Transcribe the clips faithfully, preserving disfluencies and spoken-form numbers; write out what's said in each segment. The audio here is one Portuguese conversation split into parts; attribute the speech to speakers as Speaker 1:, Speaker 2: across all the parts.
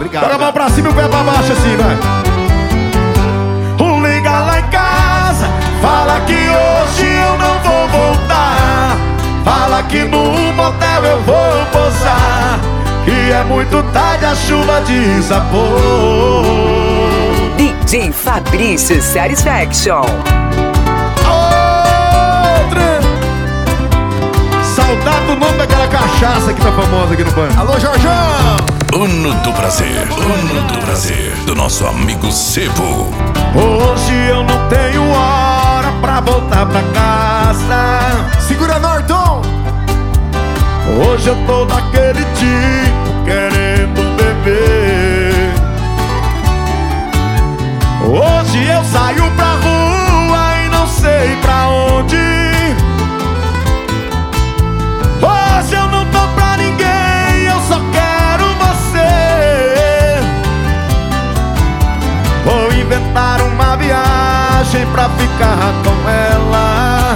Speaker 1: Obrigado.
Speaker 2: Joga a mão pra cima e o pé pra baixo assim, vai. Liga lá em casa, fala que hoje eu não vou voltar. Fala que no motel eu vou pousar, que é muito tarde, a chuva desabou.
Speaker 3: D J Fabrício Satisfaction.
Speaker 2: Outra. Saudade do nome daquela cachaça que tá famosa aqui no banho.
Speaker 1: Alô, Jorjão!
Speaker 4: Uno do prazer, Uno do prazer, do nosso amigo Sebo.
Speaker 2: Hoje eu não tenho hora pra voltar pra casa.
Speaker 1: Segura, Norton!
Speaker 2: Hoje eu tô daquele tipo querendo beber. Hoje eu saio pra rua e não sei pra onde. Hoje eu não tô pra ninguém, eu só quero você. Vou inventar uma viagem pra ficar com ela.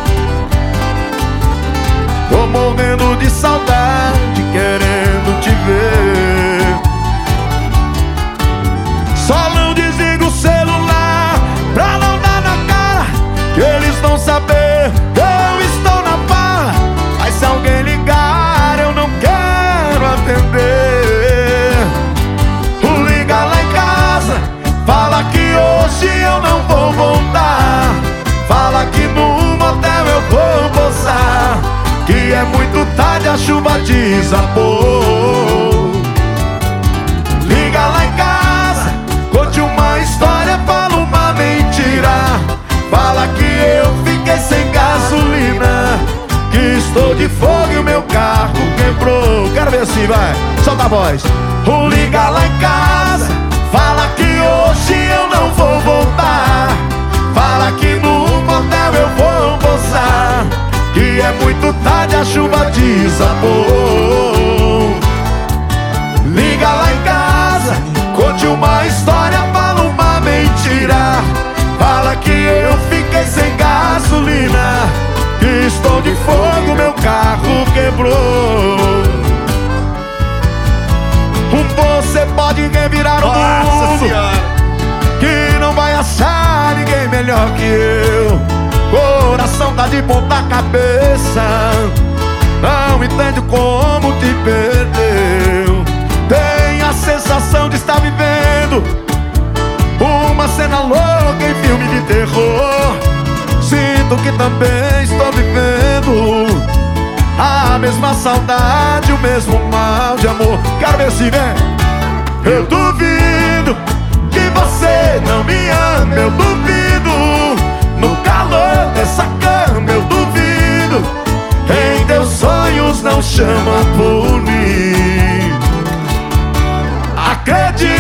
Speaker 2: Tô morrendo de saudade, querendo te ver. Só não desliga o celular pra não dar na cara, que eles vão saber que eu estou na barra. Mas se alguém ligar eu não quero atender. Liga lá em casa, fala que hoje eu não vou voltar. Fala que no motel eu vou pousar, que é muito tarde, a chuva desabou. Liga lá em casa, conte uma história, fala uma mentira. Fala que eu fiquei sem gasolina, que estou de fogo e o meu carro quebrou. Quero ver assim, vai, solta a voz. Liga lá em casa, fala que hoje eu não vou voltar. Fala que no motel eu vou pousar, que é muito tarde, a chuva desabou. Liga lá em casa, conte uma história, fala uma mentira. Fala que eu fiquei sem gasolina, que estou de fogo, meu carro quebrou. Você pode revirar o
Speaker 1: Nossa
Speaker 2: mundo,
Speaker 1: Senhora!
Speaker 2: que não vai achar ninguém melhor que eu. Coração tá de ponta cabeça, não entende como te perdeu. Tem a sensação de estar vivendo uma cena louca em filme de terror. Sinto que também estou vivendo a mesma saudade, o mesmo mal de amor. Quero ver se vem. Eu duvido que você não me ama, eu duvido. No calor dessa cama eu duvido. Em teus sonhos não chama por mim. Acredito